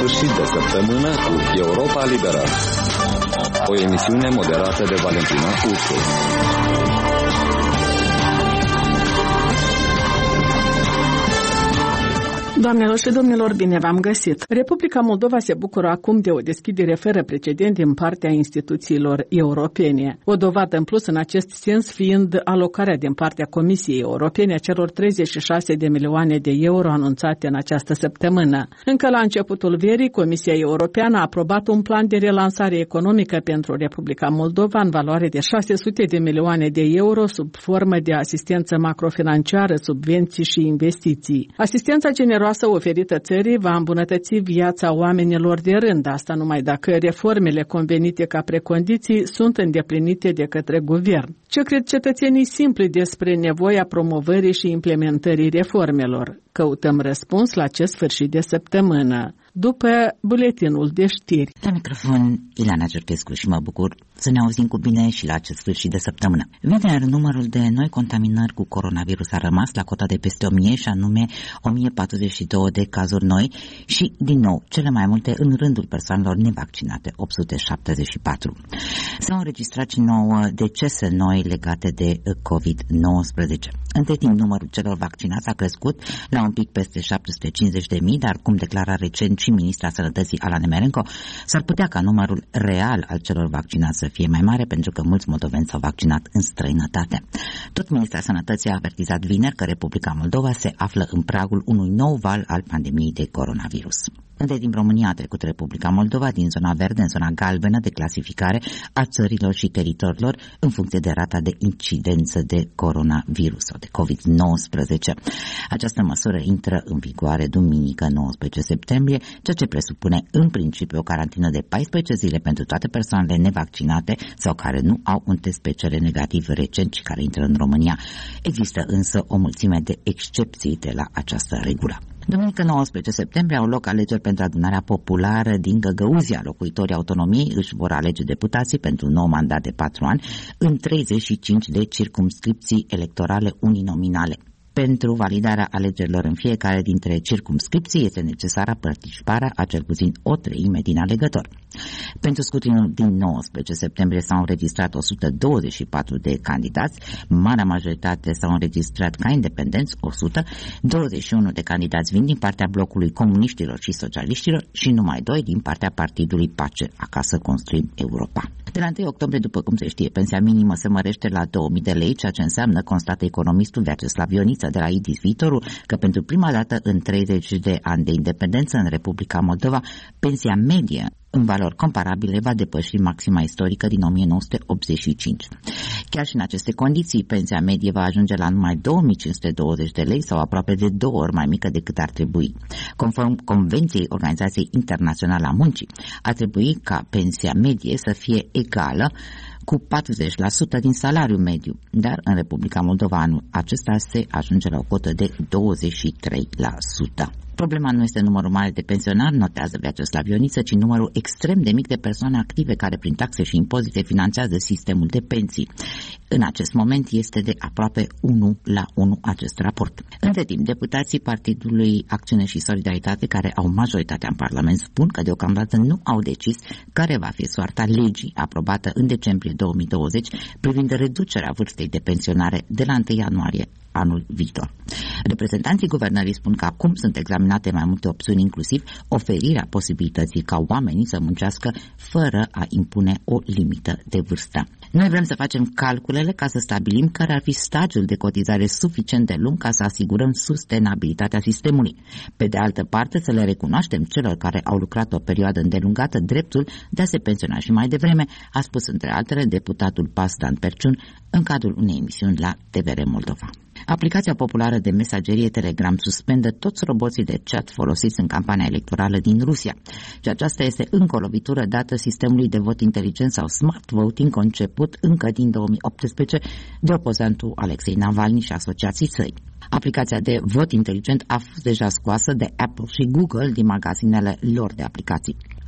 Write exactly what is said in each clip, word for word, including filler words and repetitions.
sfârșit de săptămână cu Europa Liberă, o emisiune moderată de Valentina Ursu. Doamnelor și domnilor, bine v-am găsit! Republica Moldova se bucură acum de o deschidere fără precedent din partea instituțiilor europene. O dovadă în plus în acest sens fiind alocarea din partea Comisiei Europene a celor treizeci și șase de milioane de euro anunțate în această săptămână. Încă la începutul verii, Comisia Europeană a aprobat un plan de relansare economică pentru Republica Moldova în valoare de șase sute de milioane de euro sub formă de asistență macrofinanciară, subvenții și investiții. Asistența generoasă oferită țării va îmbunătăți viața oamenilor de rând, asta numai dacă reformele convenite ca precondiții sunt îndeplinite de către guvern. Ce cred cetățenii simpli despre nevoia promovării și implementării reformelor? Căutăm răspuns la acest sfârșit de săptămână, după buletinul de știri. La microfon, Ileana Cerchescu și mă bucur să ne auzim cu bine și la acest sfârșit de săptămână. Vineri, numărul de noi contaminări cu coronavirus a rămas la cota de peste o mie și anume o mie patruzeci și doi de cazuri noi și, din nou, cele mai multe în rândul persoanelor nevaccinate, opt sute șaptezeci și patru. S-au înregistrat și nouă decese noi legate de covid nouăsprezece. Între timp, numărul celor vaccinați a crescut la un pic peste șapte sute cincizeci de mii, dar, cum declara recent și ministra Sănătății Ala Nemerenko, s-ar putea ca numărul real al celor vaccinați să fie mai mare, pentru că mulți moldoveni s-au vaccinat în străinătate. Tot ministra Sănătății a avertizat vineri că Republica Moldova se află în pragul unui nou val al pandemiei de coronavirus. Între timp, România a trecut Republica Moldova din zona verde în zona galbenă de clasificare a țărilor și teritoriilor în funcție de rata de incidență de coronavirus sau de covid nouăsprezece. Această măsură intră în vigoare duminică nouăsprezece septembrie, ceea ce presupune în principiu o carantină de paisprezece zile pentru toate persoanele nevaccinate sau care nu au un test P C R negativ recent și care intră în România. Există însă o mulțime de excepții de la această regulă. Duminică nouăsprezece septembrie au loc alegeri pentru adunarea populară din Găgăuzia. Locuitorii autonomiei își vor alege deputații pentru un nou mandat de patru ani în treizeci și cinci de circumscripții electorale uninominale. Pentru validarea alegerilor în fiecare dintre circumscripții este necesară participarea a cel puțin o treime din alegători. Pentru scrutinul din nouăsprezece septembrie s-au înregistrat o sută douăzeci și patru de candidați, marea majoritate s-au înregistrat ca independenți, o sută, douăzeci și unu de candidați vin din partea blocului comuniștilor și socialiștilor și numai doi din partea partidului Pace, Acasă Construim Europa. De la întâi octombrie, după cum se știe, pensia minimă se mărește la două mii de lei, ceea ce înseamnă, constată economistul Vyacheslav Ioniță de la I D I S Viitorul, că pentru prima dată în treizeci de ani de independență în Republica Moldova, pensia medie în valori comparabile va depăși maxima istorică din o mie nouă sute optzeci și cinci. Chiar și în aceste condiții, pensia medie va ajunge la numai două mii cinci sute douăzeci de lei sau aproape de două ori mai mică decât ar trebui. Conform Convenției Organizației Internaționale a Muncii, ar trebui ca pensia medie să fie egală cu patruzeci la sută din salariul mediu, dar în Republica Moldova anul acesta se ajunge la o cotă de douăzeci și trei la sută. Problema nu este numărul mare de pensionari, notează Vyacheslav Ioniță, ci numărul extrem de mic de persoane active care prin taxe și impozite finanțează sistemul de pensii. În acest moment este de aproape unu la unu acest raport. Între timp, deputații Partidului Acțiune și Solidaritate, care au majoritatea în Parlament, spun că deocamdată nu au decis care va fi soarta legii aprobată în decembrie două mii douăzeci privind reducerea vârstei de pensionare de la întâi ianuarie anul viitor. Reprezentanții guvernării spun că acum sunt examinate mai multe opțiuni, inclusiv oferirea posibilității ca oamenii să muncească fără a impune o limită de vârstă. Noi vrem să facem calculele ca să stabilim care ar fi stagiul de cotizare suficient de lung ca să asigurăm sustenabilitatea sistemului. Pe de altă parte, să le recunoaștem celor care au lucrat o perioadă îndelungată dreptul de a se pensiona și mai devreme, a spus între altele deputatul P A S Dan Perciun în cadrul unei emisiuni la T V R Moldova. Aplicația populară de mesagerie Telegram suspendă toți roboții de chat folosiți în campania electorală din Rusia. Și aceasta este încă o lovitură dată sistemului de vot inteligent sau smart voting conceput încă din două mii optsprezece de opozantul Alexei Navalny și asociații săi. Aplicația de vot inteligent a fost deja scoasă de Apple și Google din magazinele lor de aplicații.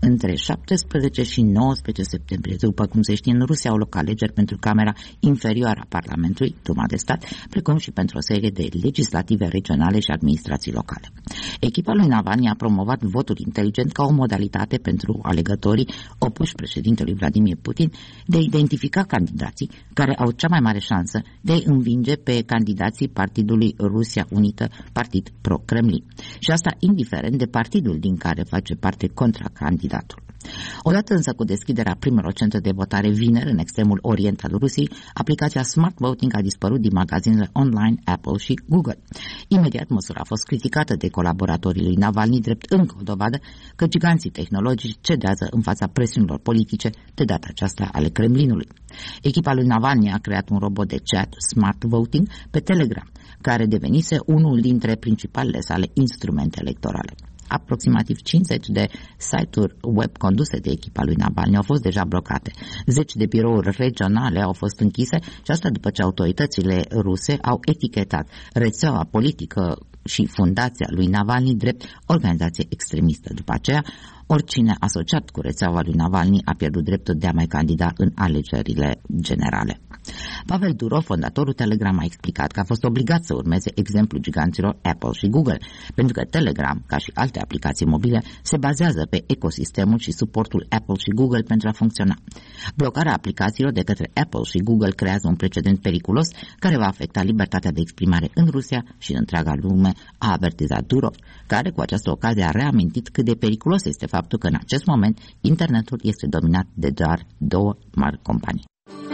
Între șaptesprezece și nouăsprezece septembrie, după cum se știe, în Rusia au loc alegeri pentru Camera Inferioară a Parlamentului, Duma de Stat, precum și pentru o serie de legislative regionale și administrații locale. Echipa lui Navalny a promovat votul inteligent ca o modalitate pentru alegătorii opuși președintelui Vladimir Putin de a identifica candidații care au cea mai mare șansă de a învinge pe candidații Partidului Rusia Unită, partid pro-Kremlin. Și asta indiferent de partidul din care face parte contracandidatul. Odată însă cu deschiderea primelor centre de votare vineri în extremul orient al Rusiei, aplicația Smart Voting a dispărut din magazinele online Apple și Google. Imediat măsura a fost criticată de colaboratorii lui Navalny, drept încă o dovadă că giganții tehnologici cedează în fața presiunilor politice, de data aceasta ale Kremlinului. Echipa lui Navalny a creat un robot de chat Smart Voting pe Telegram, care devenise unul dintre principalele sale instrumente electorale. Aproximativ cincizeci de site-uri web conduse de echipa lui Navalny au fost deja blocate. Zeci de birouri regionale au fost închise și asta după ce autoritățile ruse au etichetat rețeaua politică și fundația lui Navalny drept organizație extremistă. După aceea, oricine asociat cu rețeaua lui Navalny a pierdut dreptul de a mai candida în alegerile generale. Pavel Durov, fondatorul Telegram, a explicat că a fost obligat să urmeze exemplul giganților Apple și Google, pentru că Telegram, ca și alte aplicații mobile, se bazează pe ecosistemul și suportul Apple și Google pentru a funcționa. Blocarea aplicațiilor de către Apple și Google creează un precedent periculos care va afecta libertatea de exprimare în Rusia și în întreaga lume, a avertizat Durov, care cu această ocazie a reamintit cât de periculos este faptul că în acest moment internetul este dominat de doar două mari companii.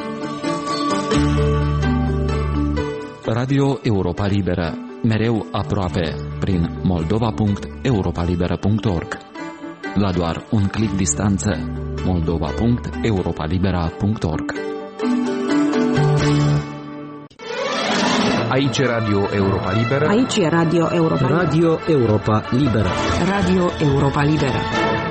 Radio Europa Liberă, mereu aproape, prin moldova punct europa liberă punct org. La doar un clic distanță, moldova punct europa libera punct org. Aici e Radio Europa Liberă. Aici e Radio Europa Liberă. Radio Europa Liberă. Radio Europa Liberă.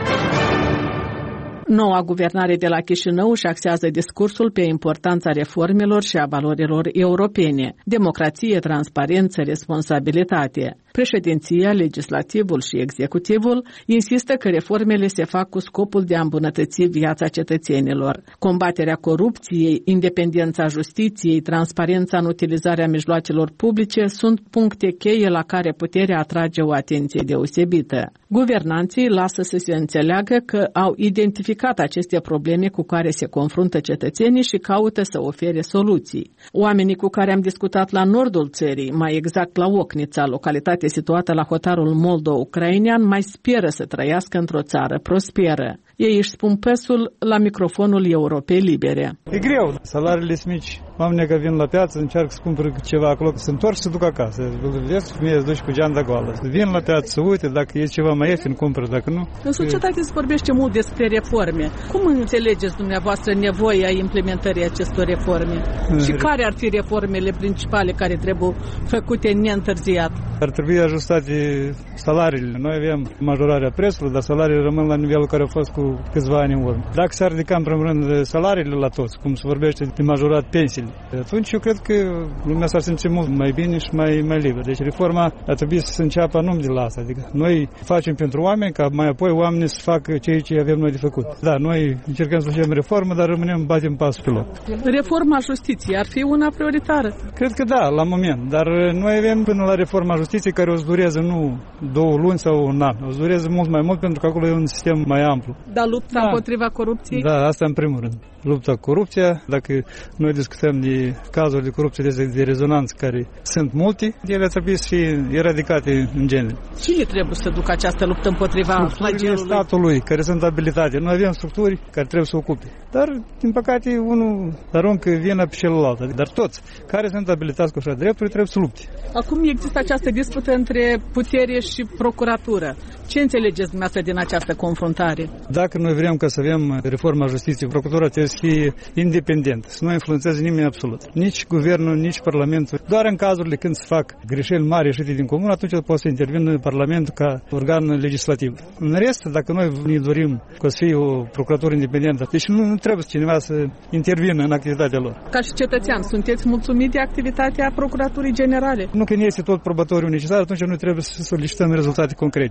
Noua guvernare de la Chișinău își axează discursul pe importanța reformelor și a valorilor europene, democrație, transparență, responsabilitate. Președinția, legislativul și executivul insistă că reformele se fac cu scopul de a îmbunătăți viața cetățenilor. Combaterea corupției, independența justiției, transparența în utilizarea mijloacelor publice sunt puncte cheie la care puterea atrage o atenție deosebită. Guvernanții lasă să se înțeleagă că au identificat aceste probleme cu care se confruntă cetățenii și caută să ofere soluții. Oamenii cu care am discutat la nordul țării, mai exact la Ocnița, localitate situată la hotarul moldo-ucrainean, mai speră să trăiască într-o țară prosperă. Ei își spun pesul la microfonul Europei Libere. E greu, salariile sunt mici. Oamenii că vin la piață, încearcă să cumpără ceva acolo, se întorc și se duc acasă. Vezi, femeia se duce cu geanta goală. Vin la piață, să uite, dacă e ceva mai ieftin, cumpără, dacă nu... În societate se vorbește mult despre reforme. Cum înțelegeți dumneavoastră nevoia implementării acestor reforme? Și care ar fi reformele principale care trebuie făcute neîntârziat? Ar trebui ajustate salariile. Noi avem majorarea prețului, dar salariile rămân la nivelul care a fost cu câțiva ani în urmă. Dacă s-ar ridica în primul rând salariile la toți, cum se vorbește de majorat pensiile, atunci eu cred că lumea s-ar simți mult mai bine și mai, mai liber. Deci reforma ar trebui să înceapă numai de la asta. Adică noi facem pentru oameni, ca mai apoi oamenii să facă ceea ce avem noi de făcut. Da, noi încercăm să facem reformă, dar rămânem, batem pasul pe loc. Reforma justiției ar fi una prioritară? Cred că da, la moment. Dar noi avem până la reforma justiției care o să dureze nu două luni sau un an. O să dureze mult mai mult pentru că acolo e un sistem mai amplu. Dar lupta da. împotriva corupției? Da, asta în primul rând. Lupta cu corupția, dacă noi discutăm de cazuri de corupție de, de rezonanță care sunt multe, ele trebuie să fie eradicate în genere. Cine trebuie să ducă această luptă împotriva flagelului? Statului, care sunt abilitate. Noi avem structuri care trebuie să ocupe. Dar, din păcate, unul aruncă vina pe celălalt. Dar toți care sunt abilitați cu așa drepturi trebuie să lupte. Acum există această dispută între putere și procuratură. Ce înțelegeți dumneavoastră din această confruntare? Dacă noi vrem ca să avem reforma justiției, procuratura trebuie să fie independentă, să nu influențeze nimeni absolut. Nici guvernul, nici parlamentul. Doar în cazurile când se fac greșeli mari ieșite din comun, atunci poate să intervină parlamentul ca organ legislativ. În rest, dacă noi ne dorim ca să fie o procuratură independentă, deci nu, nu trebuie cineva să intervină în activitatea lor. Ca și cetățean, sunteți mulțumit de activitatea Procuraturii Generale? Nu, când este tot probatoriu necesar, atunci noi trebuie să solicităm rezultate concrete. Este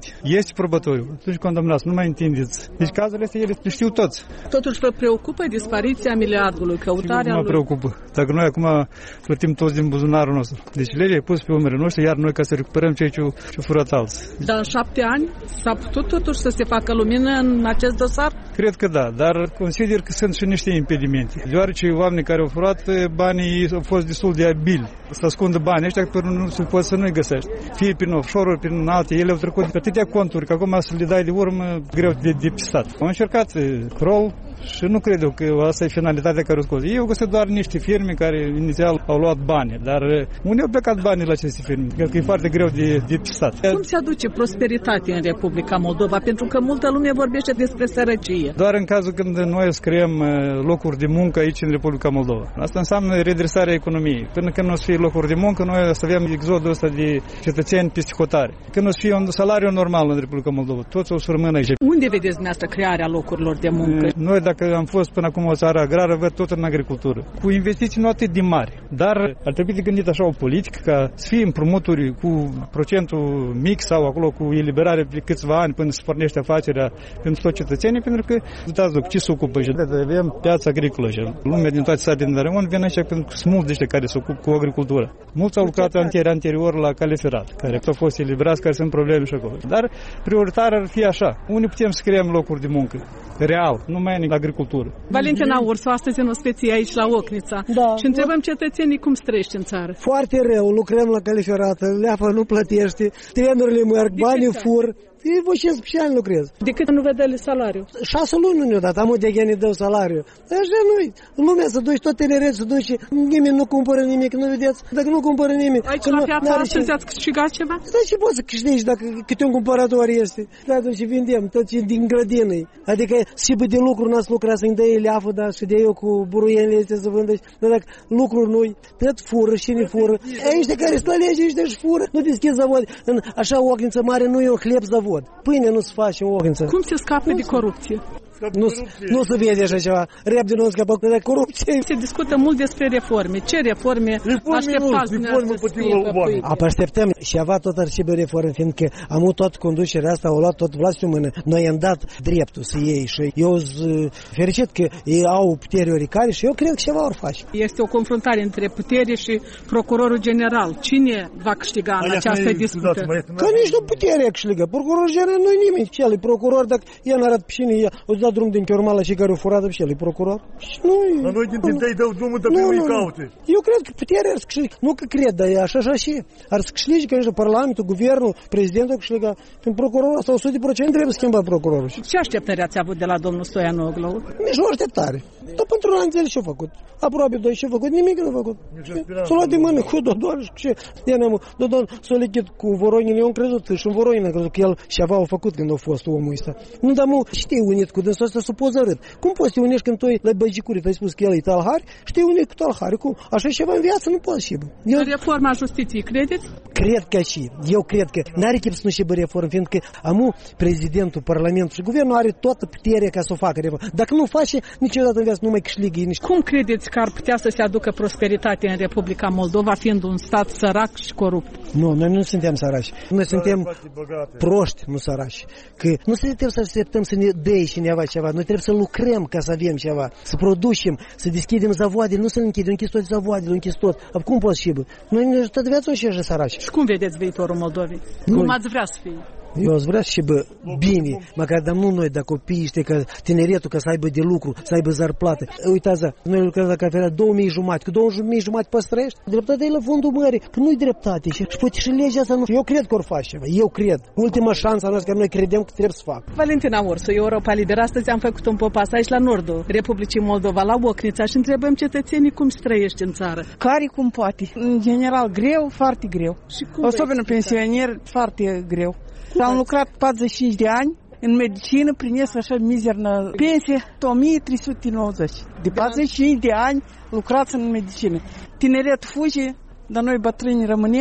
este probatoriu. Atunci condamnați, nu mai întindeți. Deci cazurile astea, ele le știu toți. Totuși vă preocupă dispariția miliardului, căutarea Nu mă lui? preocupă. Dacă noi acum plătim toți din buzunarul nostru. Deci legea e pus pe umerii noștri, iar noi ca să recuperăm ceea ce au furat alții. Dar în șapte ani s-a putut totuși să se facă lumină în acest dosar? Cred că da, dar consider că sunt și niște impedimente. Deoarece oamenii care au furat banii au fost destul de abili să ascundă banii ăștia, că nu se poate să nu-i găsești. Fie prin offshore-uri, prin alte, ele au trecut pe atâtea conturi, că acum să le dai de urmă greu de depistat. Am încercat rol și nu cred eu că asta e finalitatea care o scos. Eu găsesc doar niște firme care inițial au luat bani, dar unde au plecat banii la aceste firme? Cred că e foarte greu de depistat. Cum se aduce prosperitate în Republica Moldova? Pentru că multă lume vorbește despre sărăcie. Doar în cazul când noi să creăm locuri de muncă aici în Republica Moldova. Asta înseamnă redresarea economiei. Până când nu o să fie locuri de muncă, noi o să avem exodul ăsta de cetățeni peste hotare. Când o să fie un salariu normal în Republica Moldova, toți o să rămână aici. Unde vedeți dumneavoastră crearea locurilor de muncă? Noi, dacă am fost până acum o țară agrară, văd tot în agricultură. Cu investiții nu atât de mari, dar ar trebui de gândit așa o politică ca să fie împrumuturi cu procentul mic sau acolo cu eliberare de câțiva ani până se pornește afacerea pentru toți cetățenii, pentru că, uitați, ce se ocupă și avem piața agricolă și lumea din toate satele din Rămân vine aici pentru că sunt mulți de ăștia care se ocupă cu agricultura. Mulți au lucrat anterior, anterior la cale ferată, care au fost eliberați, care sunt probleme și acolo. Dar prioritar ar fi așa. Unde putem să creăm locuri de muncă? Real, nu mai în agricultură. Valentina Ursu, astăzi în ospeție aici la Ochnița. Da. Și întrebăm cetățenii cum străiești în țară. Foarte rău, lucrăm la cale ferată, leafa nu plătește, trenurile merg, banii fur. Eu vă ce special lucrez. De cât nu vede salariu? Șase luni nu ne-au dat, am de ne dau salariu. Așa nu-i. Lumea să duci, tot tineret să duci, nimeni nu cumpără nimic, nu vedeți? Dacă nu cumpără nimic... Aici la piața astăzi ați câștigat ceva? Da, ce poți să câștigi dacă câte un cumpărător este? Da, atunci vindem, tot ce din grădină. Adică sibă de lucru n-ați lucrat să-mi dai leafă, da, și de eu cu buruienile astea să vândă. Dar dacă lucruri nu-i, tot fură și ne fură. Aici care stă lege, ăștia și fură. Nu deschizi zavod. În așa Ochniță mare nu e un hleb zavod. Pâine nu se face în Ochniță. Cum se scapă de corupție? Nu, nu se vede așa ceva. Repede nu scapă de corupție. Se discută mult despre reforme. Ce reforme, reforme așteptați dumneavoastră să fie? Apă așteptăm și ava tot ar fi reforme, fiindcă am avut tot conducerea asta, au luat tot vlastul în mână. Noi am dat dreptul să iei și eu sunt fericit că ei au puteri oricare și eu cred că ceva vor face. Este o confruntare între putere și procurorul general. Cine va câștiga în această dispută? Că nici nu puterea câștigă. Procurorul general nu-i nimeni. Și el e procuror, dacă el n-arată pe cine, o să da drum din Chiormala și care o furat și el e procuror. Și nu Dar noi din tâi dau drumul de primul îi caute. Eu cred că puterea ar să câștige. Nu că cred, dar e așa și așa. Ar să câștige, că nici Parlamentul, Guvernul, Prezidentul câștiga. Prin procurorul asta, o sută la sută trebuie schimbat procurorul. Ce așteptări ați avut de la domnul Stoianoglu? Nici o așteptare. Dar pentru un an de ce-a făcut? Aproape doi ce-a făcut? Nimic nu a făcut. S-a luat de mână cu Dodon și ce? Dodon s-a lichit cu Voronin. Eu am crezut și în Voronin am crezut că el ceva a făcut când a fost omul ăsta. Nu, dar mu știi unit cu dânsul ăsta să poți arăt. Cum poți să te unești când tu la băgicuri, tu ai spus că el e talhari, știi unit cu talhari. Cum? Așa ceva în viață nu poți și. Eu... Reforma justiției, credeți? Cred că și. Eu cred că n-are chip să nu și bă reformă, fiindcă amu prezidentul, parlamentul și guvernul are toată puterea ca să o facă reformă. Dacă nu face, niciodată în viață nu mai câștigă nici. Cum credeți că ar putea să se aducă prosperitate în Republica Moldova, fiind un stat sărac și corupt? Nu, noi nu suntem săraci. Noi suntem proști, nu săraci. Că nu trebuie să așteptăm să ne dea cineva ceva. Noi trebuie să lucrăm ca să avem ceva, să producem, să deschidem zavoade, nu să închidem, închis tot zavoadele, închis tot. Cum poți și bă? Noi toată viața și așa săraci. Și cum vedeți viitorul Moldovei? Cum ați vrea să fie? Eu aș vrea și bă, bine, măcar dar nu noi, dar copiii ăștia, că tineretul, ca să aibă de lucru, să aibă zarplată. Uitați, noi lucrăm la cafea două mii jumătate, cu două mii jumătate păstrăiești. Dreptatea e la fundul mării, că nu-i dreptate și, și poate și legea asta nu. Eu cred că or face ceva, eu cred. Ultima șansă a noastră, că noi credem că trebuie să fac. Valentina Ursu, Europa Liberă, astăzi am făcut un popas aici la nordul Republicii Moldova, la Ochnița și întrebăm cetățenii cum străiești în țară. Care cum poate. În general greu, foarte greu. Și cum Особенно pensionier, foarte greu. Am lucrat patruzeci și cinci de ani în medicină, primesc așa mizernă pensie, o mie trei sute nouăzeci. De patruzeci și cinci de ani lucrați în medicină. Tineret fuge, dar noi bătrâni rămânem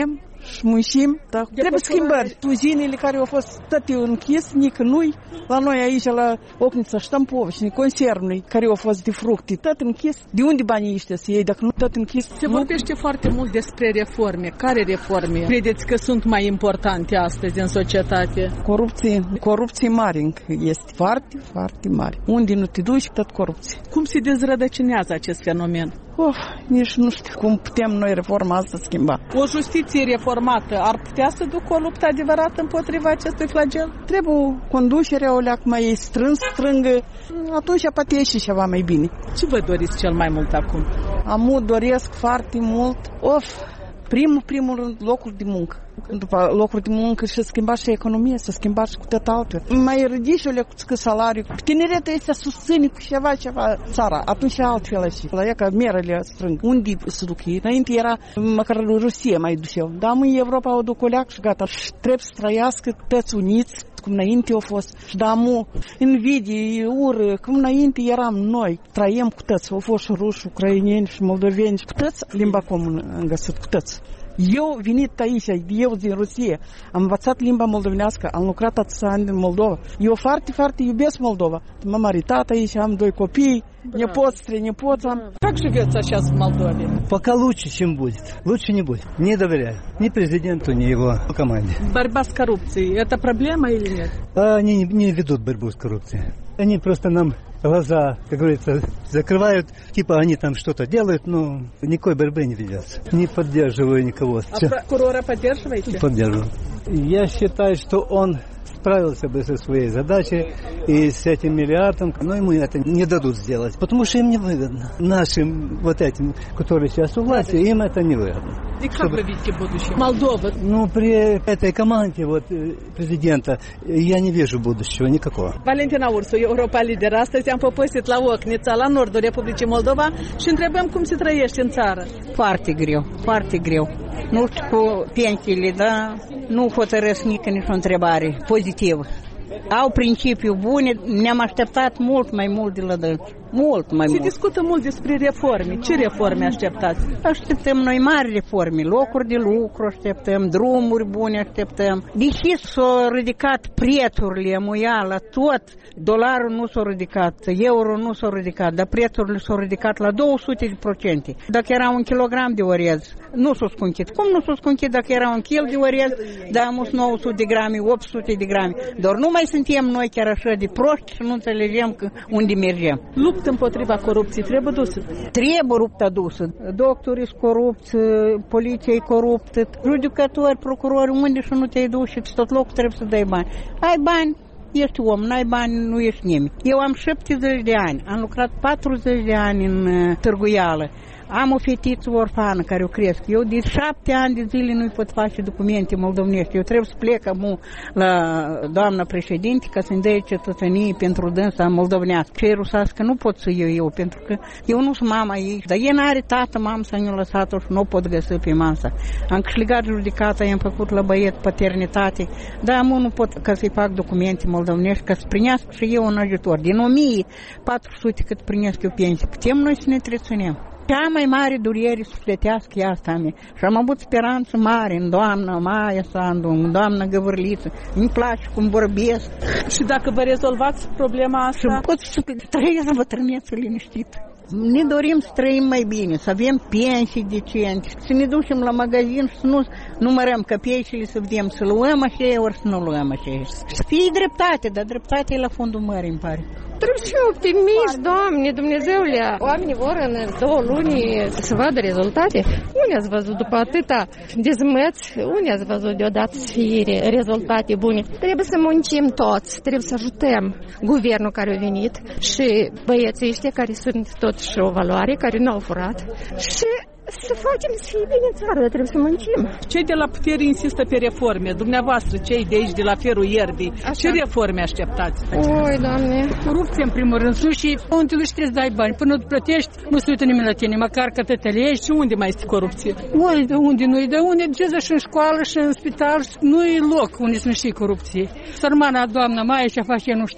și muncim, da. Trebuie schimbări. Tuzinile care au fost toate închis, nici nu-i. La noi aici, la Ocnița, Ștampovici, conservnii care au fost de fructe, tot închis. De unde banii ăștia să iei, dacă nu tot închis? Se vorbește foarte mult despre reforme. Care reforme credeți că sunt mai importante astăzi în societate? Corupție. Corupție mare încă este. Foarte, foarte mare. Unde nu te duci, tot corupție. Cum se dezrădăcinează acest fenomen? Of, nici nu știu cum putem noi reforma asta schimba. O justiție reformată ar putea să ducă o luptă adevărată împotriva acestui flagel? Trebuie conducerea o leac mai strâns, strângă, atunci poate ieși ceva mai bine. Ce vă doriți cel mai mult acum? Amu doresc foarte mult, of, primul, primul rând, locuri de muncă. După locuri de muncă și schimba și economia, să schimba și cu tot altul. Mai ridici o lecuță salariu. Tineretul este să susține cu ceva, ceva țara. Atunci altfel așa. La ea că merele strâng. Unde se duc ei? Înainte era măcar Rusia mai duceau. Dar în Europa o duc o leac și gata. Și trebuie să trăiască toți uniți, cum înainte au fost. Și da, mu, invidie, ură, cum înainte eram noi. Trăiem cu toți. Au fost și ruși, ucraineni și moldoveni. Cu toți limba comună am găsit, cu toți. Eu venit aici, eu din Rusia, am învățat limba moldovenească, am lucrat atâția ani în Moldova. Eu foarte, foarte iubesc Moldova. M-am maritat aici, am doi copii, nepoți, trei nepoți am. Как живется сейчас в Молдове? Пока лучше, чем будет. Лучше не будет. Не доверяю. Ни президенту, ни его команде. Борьба с коррупцией – это проблема или нет? Они не, не ведут борьбу с коррупцией. Они просто нам глаза, как говорится, закрывают, типа они там что-то делают, но никакой борьбы не ведется. Не поддерживаю никого. А прокурора поддерживаете? Поддерживаю. Я считаю, что он справился бы со своей задачей и с этим миллиардом, но ему это не дадут сделать, потому что им не выгодно. Нашим вот этим, которые сейчас у власти, им это не выгодно. И как вы видите будущее Молдовы? Ну, при этой команде вот президента я не вижу будущего никакого. Valentina Ursu, Europa Lider. Astăzi am popăsit la Ocnița, la nordul Republicii Moldova și întrebăm cum se trăiește în țară. Foarte greu, foarte greu. Nu știu cu pensiile, da? Nu hotărăsc nici nicio întrebare pozitivă. Au principiu bune, ne-am așteptat mult mai mult de la dânsi. Mult mai mult. Se discută mult despre reforme. Ce reforme așteptați? Așteptăm noi mari reforme, locuri de lucru așteptăm, drumuri bune așteptăm. Deși s-au ridicat prețurile muia la tot, dolarul nu s-a ridicat, euro nu s-a ridicat, dar prețurile s-au ridicat la două sute de procente. Dacă era un kilogram de orez, nu s-a scumpit. Cum nu s-a scumpit dacă era un kil de orez, da, am nouă sute de grame, opt sute de grame. Doar nu mai suntem noi chiar așa de proști și nu înțelegem că unde mergem. Luptă împotriva corupției trebuie dusă. Trebuie lupta dusă. Doctorii sunt corupți, poliția e coruptă, judecători, procurori, unde și nu te-ai dus și tot locul trebuie să dai bani. Ai bani, ești om, n-ai bani, nu ești nimeni. Eu am șaptezeci de ani, am lucrat patruzeci de ani în Târguială. Am o fetiță orfană care o cresc. Eu de șapte ani de zile nu-i pot face documente moldovenești. Eu trebuie să plec acum la doamna președinte ca să-mi dea cetățenie pentru dânsa moldovenească. Cei rusească nu pot să iau eu, pentru că eu nu sunt mama ei. Dar ea n-are tată, mamă să ne-a lăsat-o și nu pot găsi pe masa. Am câștigat judecata, i-am făcut la băiet paternitate, dar am nu pot ca să-i fac documente moldovenești, ca să primească și eu un ajutor. Din o mie patru sute cât primesc eu pensie, putem noi să ne treținem. Cea mai mare durere sufletească e asta mea. Și am avut speranță mare în doamna Maia Sandu, în doamna Găvârliță. Îmi place cum vorbesc. Și dacă vă rezolvați problema asta? Și pot să trăiesc bătrâneță liniștită. Ne dorim să trăim mai bine, să avem pensii decente, să ne ducem la magazin și să nu numărăm căpieșile, să vedem să luăm așa ori să nu luăm așa. Să fie dreptate, dar dreptate e la fundul mării, îmi pare. Trebuie să fii optimist, Doamne, Dumnezeule. Oamenii vor în două luni să vadă rezultate. Unde ați văzut după atâta dezmăți? Unde ați văzut deodată să fie rezultate bune? Trebuie să muncim toți, trebuie să ajutăm guvernul care a venit și băieții ăștia care sunt totuși o valoare, care nu au furat și să facem să fie bine în țară, dar trebuie să muncim. Cei de la putere insistă pe reforme. Dumneavoastră, cei de aici, de la Ferul Ierbii, ce reforme așteptați? Oi, Doamne! Corupție, în primul rând, sus și unde tu trebuie să dai bani. Până nu plătești, nu se uită nimeni la tine, măcar că te telești. Și unde mai este corupție? Oi, de unde nu-i? De unde duce și în școală și în spital, nu-i loc unde să nu știi corupție. Sărmana doamna Maia ce face, nu știu.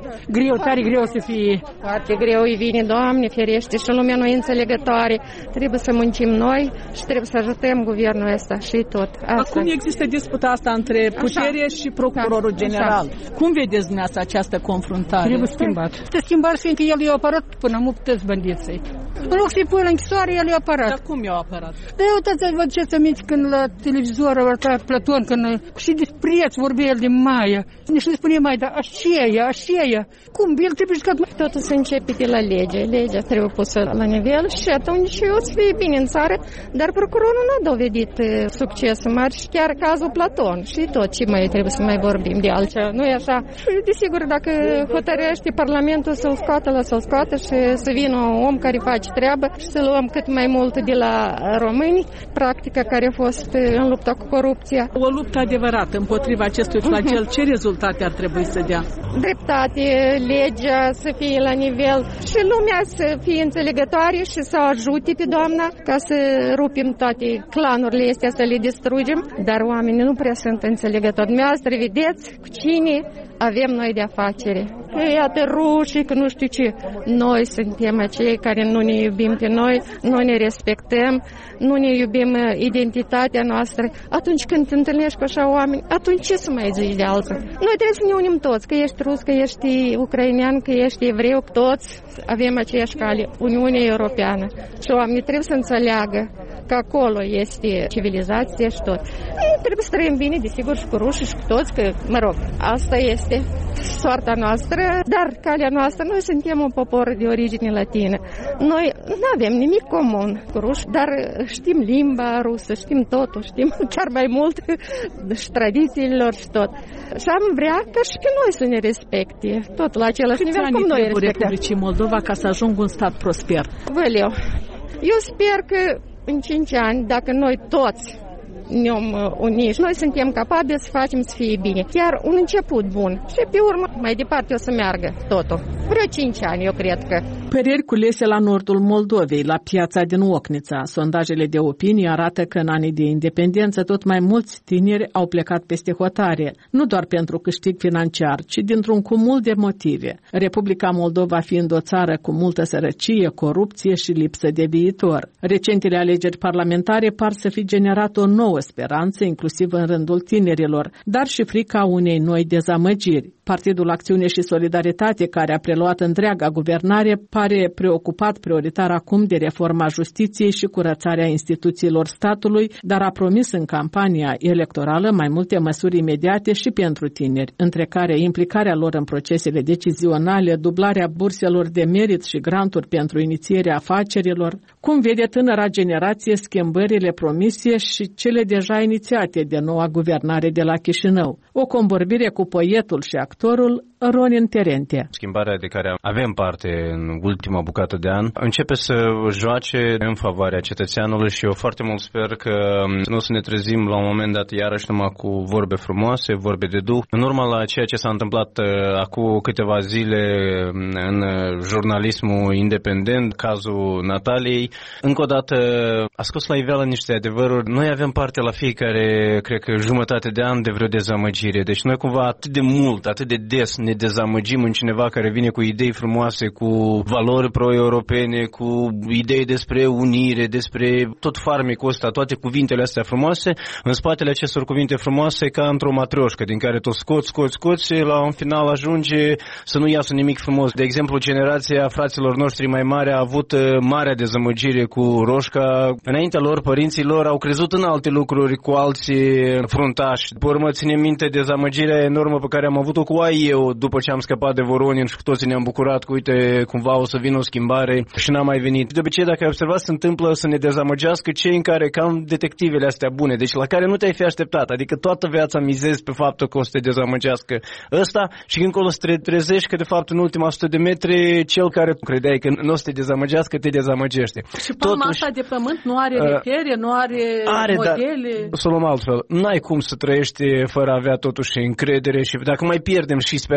greu, tare greu să fie. Foarte greu îi vine, Doamne ferește, și lumea noi înțelegătoare. Trebuie să muncim noi și trebuie să ajutăm guvernul ăsta și tot. Asta. Acum există disputa asta între putere așa. Și procurorul da, general. Așa. Cum vedeți dumneavoastră această confruntare? Trebuie schimbat. Trebuie schimbat, fiindcă el i-a apărat până mu puteți bandiții. În loc să-i pui la închisoare, el i-a apărat. Dar cum i-a apărat? Da, uitați, vă duceți aminte când la televizor arăta Platon, când și de preț vorbea el de Maia. Nici nu spune mai, dar aceea, aceea. Cum? El trebuie jucat mai... Totul se începe de la lege. Legea trebuie pusă la nivel și atunci o să fie bine în țară, dar procurorul nu a dovedit succesul mare și chiar cazul Platon și tot ce mai trebuie să mai vorbim de altceva. Nu e așa? Și desigur, dacă hotărăște Parlamentul să-l scoată, la să-l scoată și să vină un om care face treabă și să luăm cât mai mult de la români, practica care a fost în lupta cu corupția. O luptă adevărată împotriva acestui flagel, ce rezultate ar trebui să dea? Dreptate, legea să fie la nivel și lumea să fie înțelegătoare și să ajute pe doamna ca să rupim toate clanurile astea, să le distrugem, dar oamenii nu prea sunt înțelegători. Dumneavoastră vedeți cu cine avem noi de afacere. Că iată rușii, că nu știu ce. Noi suntem acei care nu ne iubim pe noi, nu ne respectăm, nu ne iubim identitatea noastră. Atunci când te întâlnești cu așa oameni, atunci ce să mai zici de alții? Noi trebuie să ne unim toți, că ești rus, că ești ucrainean, că ești evreu, toți avem aceeași cale, Uniunea Europeană. Și oamenii trebuie să înțeleagă că acolo este civilizație și tot. Ei, trebuie să trăim bine, desigur, și cu rușii și cu toți, că, mă rog, asta este soarta noastră, dar calea noastră, noi suntem un popor de origine latină. Noi nu avem nimic comun cu ruși, dar știm limba rusă, știm totul, știm chiar mai mult și tradițiile lor și tot. Și am vrea ca și pe noi să ne respecte, tot la același Câți nivel cum noi respectăm. Republicii Moldova ca să ajungă un stat prosper? Văleu, eu sper că în cinci ani, dacă noi toți ne-om uni și noi suntem capabili să facem să fie bine. Chiar un început bun. Și pe urmă, mai departe o să meargă totul. Vreo cinci ani, eu cred că. Păreri culese la nordul Moldovei, la piața din Ocnița. Sondajele de opinie arată că în anii de independență tot mai mulți tineri au plecat peste hotare, nu doar pentru câștig financiar, ci dintr-un cumul de motive. Republica Moldova fiind o țară cu multă sărăcie, corupție și lipsă de viitor. Recentele alegeri parlamentare par să fi generat o nouă speranță, inclusiv în rândul tinerilor, dar și frica unei noi dezamăgiri. Partidul Acțiune și Solidaritate, care a preluat întreaga guvernare, pare preocupat prioritar acum de reforma justiției și curățarea instituțiilor statului, dar a promis în campania electorală mai multe măsuri imediate și pentru tineri, între care implicarea lor în procesele decizionale, dublarea burselor de merit și granturi pentru inițierea afacerilor. Cum vede tânăra generație schimbările promise și cele deja inițiate de noua guvernare de la Chișinău? O convorbire cu poetul și actorul Ronin Terente. Schimbarea de care avem parte în ultima bucată de an începe să joace în favoarea cetățeanului și eu foarte mult sper că nu o să ne trezim la un moment dat iarăși numai cu vorbe frumoase, vorbe de duh. În urma la ceea ce s-a întâmplat acum câteva zile în jurnalismul independent, cazul Nataliei, încă o dată a scos la iveală niște adevăruri. Noi avem parte la fiecare, cred că jumătate de an de vreo dezamăgire. Deci noi cumva atât de mult, atât de des ne dezamăgim în cineva care vine cu idei frumoase, cu valori pro-europene, cu idei despre unire, despre tot farmecul ăsta, toate cuvintele astea frumoase. În spatele acestor cuvinte frumoase ca într-o matrioșcă, din care tot scoți, scoți, scoți, la un final ajunge să nu iasă nimic frumos. De exemplu, generația fraților noștri mai mari a avut marea dezamăgire cu roșca. Înaintea lor, părinții lor au crezut în alte lucruri cu alții fruntași. Pe urmă, ținem minte dezamăgirea enormă pe care am avut-o cu A I E după ce am scăpat de Voronin și cu toții ne-am bucurat că, uite, cumva o să vină o schimbare și n-a mai venit. De obicei, dacă ai observat, se întâmplă să ne dezamăgească cei în care, cam detectivele astea bune, deci la care nu te-ai fi așteptat, adică toată viața mizezi pe faptul că o să te dezamăgească ăsta și încolo să te trezești că, de fapt, în ultima sută de metri, cel care credeai că nu o să te dezamăgească, te dezamăgește. Și palma Totuși, asta de pământ nu are repere, uh, nu are, are modele? Dar, să luăm altfel, n-ai cum să trăiești fără a avea totuși încredere și dacă mai pierdem și speranța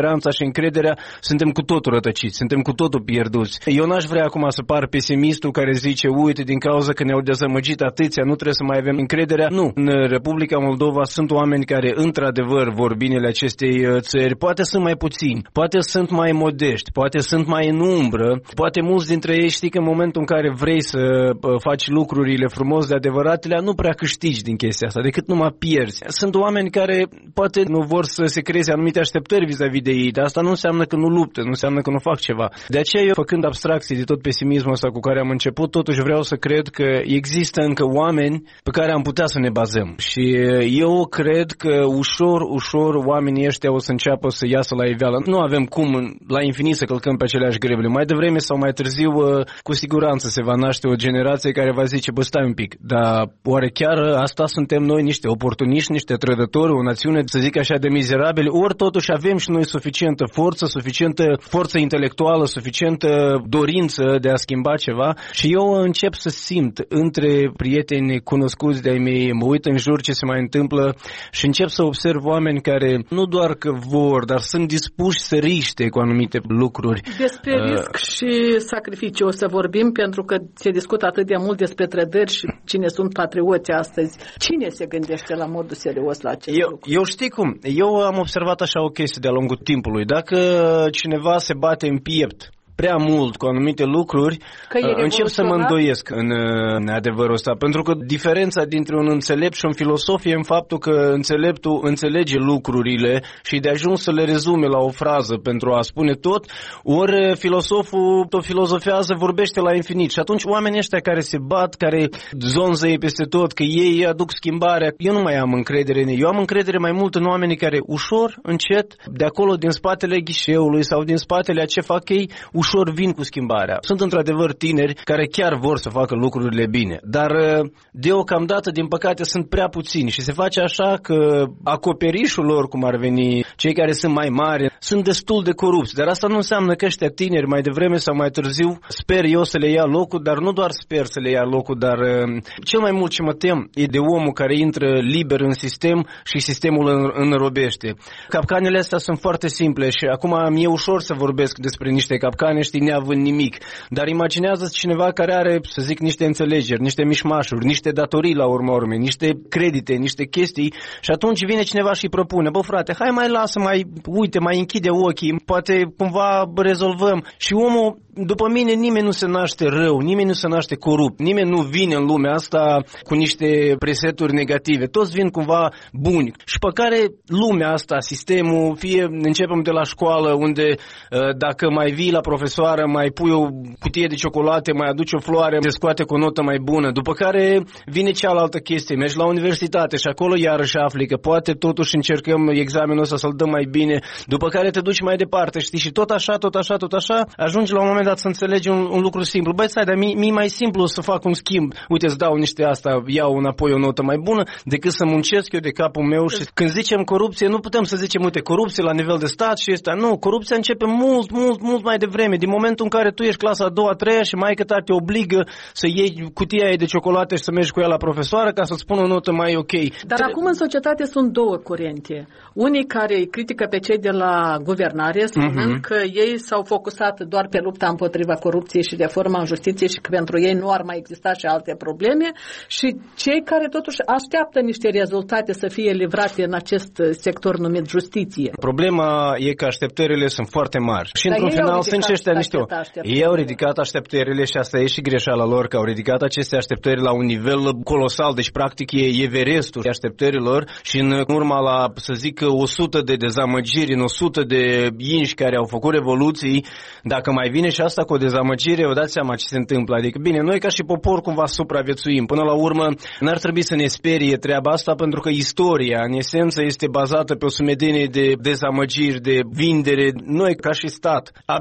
speranța și încrederea, suntem cu totul rătăciți, suntem cu totul pierduți. Eu n-aș vrea acum să par pesimistul care zice, uite, din cauza că ne-au dezamăgit atâția, nu trebuie să mai avem încrederea. Nu, în Republica Moldova sunt oameni care într-adevăr vor binele acestei țări, poate sunt mai puțini, poate sunt mai modești, poate sunt mai în umbră, poate mulți dintre ei știi că în momentul în care vrei să faci lucrurile frumos de adevăratele, nu prea câștigi din chestia asta, decât numai pierzi. Sunt oameni care poate nu vor să se creeze anumite așteptări vis-a-vis de ei, dar asta nu înseamnă că nu luptă, nu înseamnă că nu fac ceva. De aceea eu, făcând abstracții de tot pesimismul ăsta cu care am început, totuși vreau să cred că există încă oameni pe care am putea să ne bazăm. Și eu cred că ușor, ușor oamenii ăștia o să înceapă să iasă la iveală. Nu avem cum la infinit să călcăm pe aceleași greble. Mai devreme sau mai târziu, cu siguranță se va naște o generație care va zice, bă, stai un pic, dar oare chiar asta suntem noi, niște oportuniști, niște trădători, o națiune, să zic așa, de mizerabili, ori totuși avem și noi suficientă forță, suficientă forță intelectuală, suficientă dorință de a schimba ceva. Și eu încep să simt între prieteni cunoscuți de-ai mei, mă uit în jur ce se mai întâmplă și încep să observ oameni care nu doar că vor, dar sunt dispuși să riște cu anumite lucruri. Despre uh, risc și sacrificii o să vorbim, pentru că se discută atât de mult despre trădări și cine sunt patrioți astăzi. Cine se gândește la modul serios la acest eu, lucru? Eu știi cum? Eu am observat așa o chestie de-a lungul timpului. Dacă cineva se bate în piept prea mult cu anumite lucruri, încep să mă îndoiesc în, în adevărul ăsta. Pentru că diferența dintre un înțelept și un filosof e în faptul că înțeleptul înțelege lucrurile și de ajuns să le rezume la o frază pentru a spune tot, ori filosoful tot filozofează, vorbește la infinit. Și atunci oamenii ăștia care se bat, care zonzăie peste tot, că ei aduc schimbarea, eu nu mai am încredere în ei. Eu am încredere mai mult în oamenii care ușor, încet, de acolo din spatele ghișeului sau din spatele a ce fac ei, ușor vin cu schimbarea. Sunt într-adevăr tineri care chiar vor să facă lucrurile bine, dar deocamdată, din păcate, sunt prea puțini și se face așa că acoperișul lor, cum ar veni, cei care sunt mai mari, sunt destul de corupți. Dar asta nu înseamnă că ăștia tineri, mai devreme sau mai târziu, sper eu să le ia locul, dar nu doar sper să le ia locul, dar cel mai mult ce mă tem e de omul care intră liber în sistem și sistemul înrobește. Capcanele astea sunt foarte simple și acum mi-e ușor să vorbesc despre niște capcane, știi, neavând nimic. Dar imaginează cineva care are, să zic, niște înțelegeri, niște mișmașuri, niște datorii la urma urmei, niște credite, niște chestii și atunci vine cineva și îi propune, bă frate, hai mai lasă, mai uite, mai închide ochii, poate cumva rezolvăm. Și omul, după mine, nimeni nu se naște rău, nimeni nu se naște corupt, nimeni nu vine în lumea asta cu niște preseturi negative, toți vin cumva buni. Și pe care lumea asta, sistemul, fie începem de la școală, unde dacă mai vii la profesoară, mai pui o cutie de ciocolate, mai aduci o floare, te scoate cu o notă mai bună, după care vine cealaltă chestie, mergi la universitate și acolo iarăși afli că poate totuși încercăm examenul ăsta să-l dăm mai bine, după care te duci mai departe, știi, și tot așa, tot așa, tot așa, ajungi la un moment dat să înțelegi un, un lucru simplu. Băi, stai, dar mi- mi mai simplu să fac un schimb, uite, îți dau niște asta, iau înapoi o notă mai bună, decât să muncesc eu de capul meu. Și când zicem corupție, nu putem să zicem, uite, corupție la nivel de stat și ăsta, nu, corupția începe mult, mult, mult mai devreme, din momentul în care tu ești clasa a doua, a treia și maică-ta te obligă să iei cutia aia de ciocolate și să mergi cu ea la profesoară ca să-ți spună o notă mai ok. Dar Tre- acum în societate sunt două curente. Unii care îi critică pe cei de la guvernare, spunând uh-huh. că ei s-au focusat doar pe lupta împotriva corupției și reforma în justiție și că pentru ei nu ar mai exista și alte probleme, și cei care totuși așteaptă niște rezultate să fie livrate în acest sector numit justiție. Problema e că așteptările sunt foarte mari. Și într-un final sunt și ăștia niște... Ei au ridicat așteptările și asta e și greșeala lor, că au ridicat aceste așteptări la un nivel colosal, deci practic e Everestul așteptărilor și în urma la, să zic, o sută de dezamăgiri, în o sută de inși care au făcut revoluții, dacă mai vine și asta cu o dezamăgire, vă dați seama ce se întâmplă. Adică, bine, noi ca și popor cumva supraviețuim. Până la urmă, n-ar trebui să ne sperie treaba asta, pentru că istoria, în esență, este bazată pe o sumedenie de dezamăgiri, de vindere. Noi, ca și stat, abia ne formăm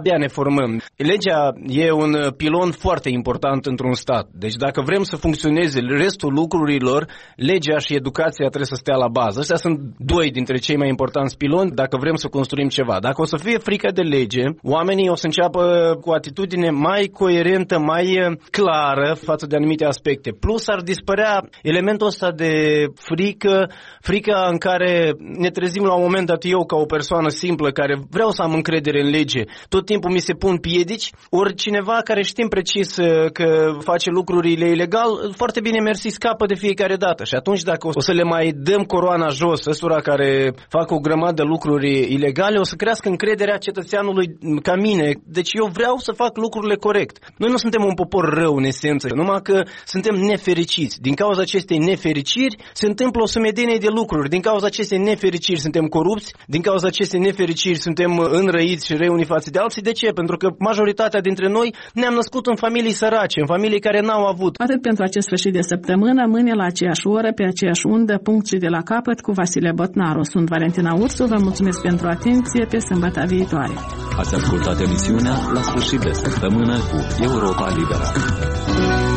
reformăm. Legea e un pilon foarte important într-un stat. Deci dacă vrem să funcționeze restul lucrurilor, legea și educația trebuie să stea la bază. Astea sunt doi dintre cei mai importanți piloni dacă vrem să construim ceva. Dacă o să fie frică de lege, oamenii o să înceapă cu o atitudine mai coerentă, mai clară față de anumite aspecte. Plus ar dispărea elementul ăsta de frică, frica în care ne trezim la un moment dat eu ca o persoană simplă care vreau să am încredere în lege, tot timpul mi se pun piedici, ori cineva care știm precis că face lucrurile ilegal, foarte bine mersi, scapă de fiecare dată. Și atunci dacă o să le mai dăm coroana jos ăstora care fac o grămadă de lucruri ilegale, o să crească încrederea cetățeanului ca mine. Deci eu vreau să fac lucrurile corect. Noi nu suntem un popor rău în esență, numai că suntem nefericiți. Din cauza acestei nefericiri se întâmplă o sumedenie de lucruri. Din cauza acestei nefericiri suntem corupți, din cauza acestei nefericiri suntem înrăiți și răi unii față de alții. De ce? Pentru că majoritatea dintre noi ne-am născut în familii sărace, în familii care n-au avut. Atât pentru acest sfârșit de săptămână, mâine la aceeași oră, pe aceeași undă, punct și de la capăt, cu Vasile Botnaru. Sunt Valentina Ursu, vă mulțumesc pentru atenție, pe sâmbătă viitoare. Ați ascultat emisiunea La sfârșit de săptămână cu Europa Liberă.